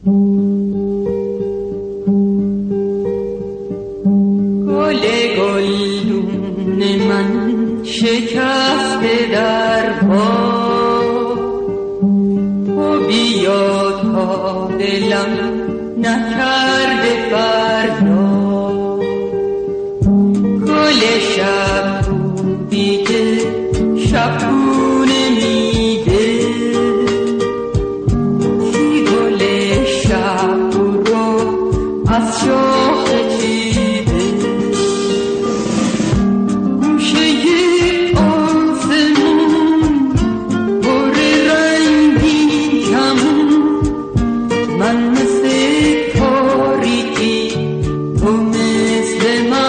گل گلدون من شکسته در باد، تو بیا تا دلم نکرده فریاد. گل شب بودی که شبونه میده، کی گل شب رو از شاخ چیده. گوشه آسمون پر رنگین کمون، من مثل تاریکی تو مثل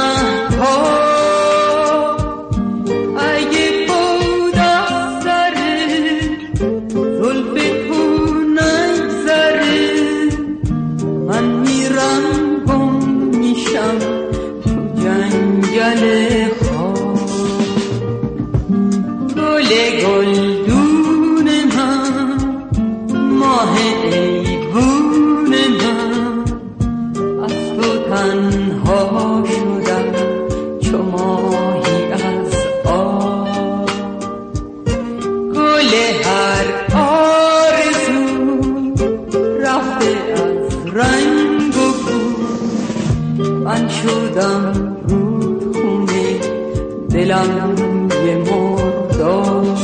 مهتاب. اگه بود از سر زلف تو نگذره، من میرم گم میشم تو جنگل خواب. گل گلدون من، ماه ایوون من، از تو تنها شدم چو ماهی از آب. گل هر آرزو رفته از رنگ و بو، من شدم رودخونه دلم یه مرداب.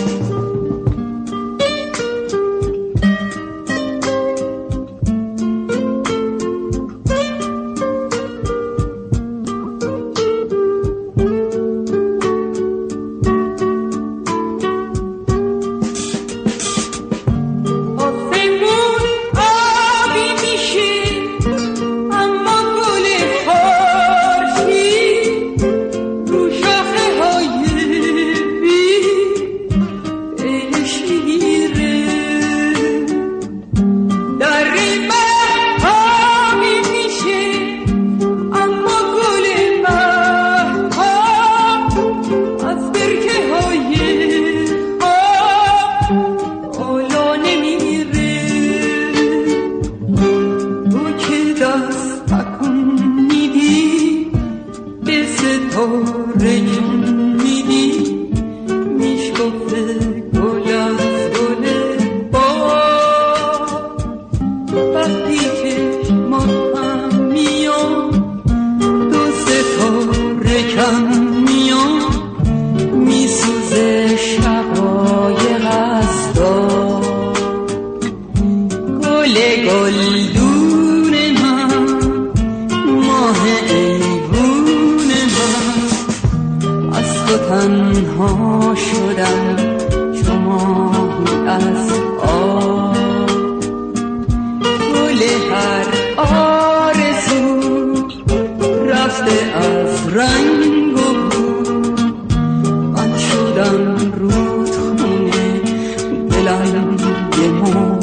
گلدون من، ماه ایوون من، از تو تنها شدم چو ماهی از آب. گل هر آرزو رفته از رنگ و بو، من شدم رودخونه دلم یه